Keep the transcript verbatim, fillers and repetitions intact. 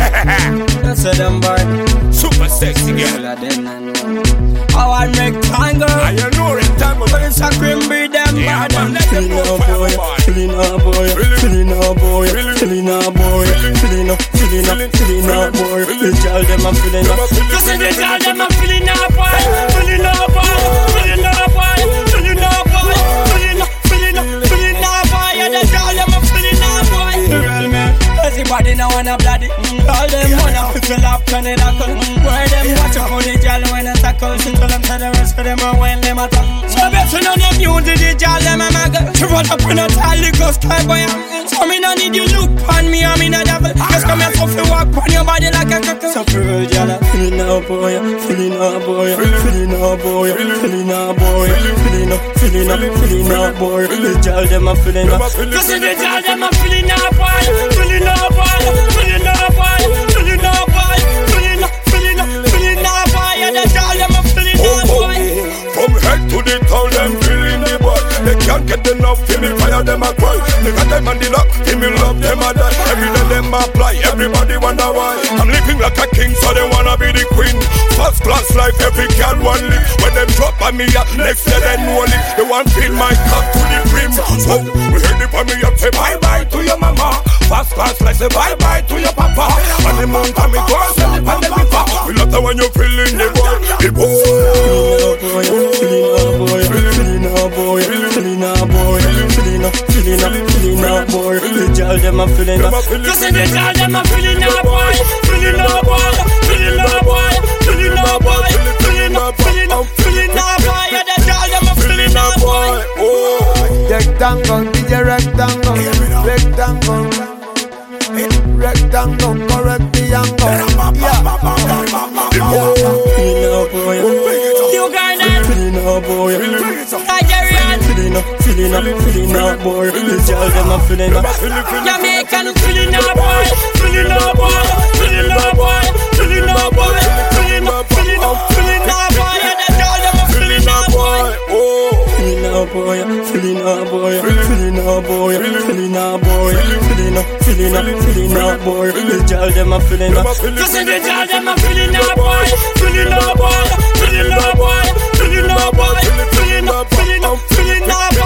That's a them boy. Super sexy girl. I want rectangle. I know rectangle. But it's a cream breed them yeah, bad. Man, let them Feeling know a boy, feeling a boy, feeling a boy, feeling a boy, feeling a, feeling a, feeling a boy. The child them a feeling a. You see the child them a feeling a boy, feeling a boy, feeling a boy, feeling a boy, feeling a, feeling a, feeling a boy. Yeah, the child them a feeling a boy. Real man, everybody now wanna bloody. All them wanna fill up, turn it up. Where them watch out for the child when I tackle. Since them to the rest of them are when them attack. So better know them new to the child them a mag. She run up in a tally cause sky boy. So me no need you look on me, I'm in a devil. Just come here so fi walk on your body like a cock. So for real, y'all feeling a boy, feeling a boy, feeling a boy, feeling a boy, feeling a, feeling a, feeling a boy. The child them a feeling a. You see the child them a feeling a boy, feeling a boy, feeling a boy, feeling a boy, feeling a, feeling a, feeling a boy. And the child them a feeling a boy. From head to the toe, them feeling the boy. They can't get enough, feel me fire, them a cry. They got them on the lock, feel me love, them a die. Every day them apply, everybody wonder why. I'm living like a king, so they wanna be the queen. First class life, every girl one lick. When them drop on me up, next day they know it. They want fill my cup to the brim. So, we heard it from me up, say bye bye to your mama. First class life, say bye bye to your papa. And the moon come me go, send it on the river. We love the one you feeling the boy, the boy. Feeling a boy, feeling a boy, feeling a boy, feeling a, feeling a, feeling a boy. The child them a feeling a. You see the child them a feeling a boy, feeling a boy, feeling a boy, feeling a boy, feeling a, feeling a, feeling a boy. Yeah, the child them a feeling a boy. Rectangle, D J rectangle, rectangle, rectangle, correct the angle. Feeling a boy, you got it. Feeling a boy, Nigerian. Feeling a, feeling a, feeling a boy. The child them a feeling a. Jamaican feeling a boy, feeling a boy, feeling a boy, feeling a boy, feeling a, feeling a, feeling a boy. Yeah, the child them a feeling a boy. Feeling a boy, feeling a boy, feeling a boy, feeling a boy, feeling a, feeling a, feeling a boy. The child them a feeling a. You see the child them a feeling a boy, feeling a boy, feeling a boy, feeling a boy, feeling a, feeling a, feeling a boy.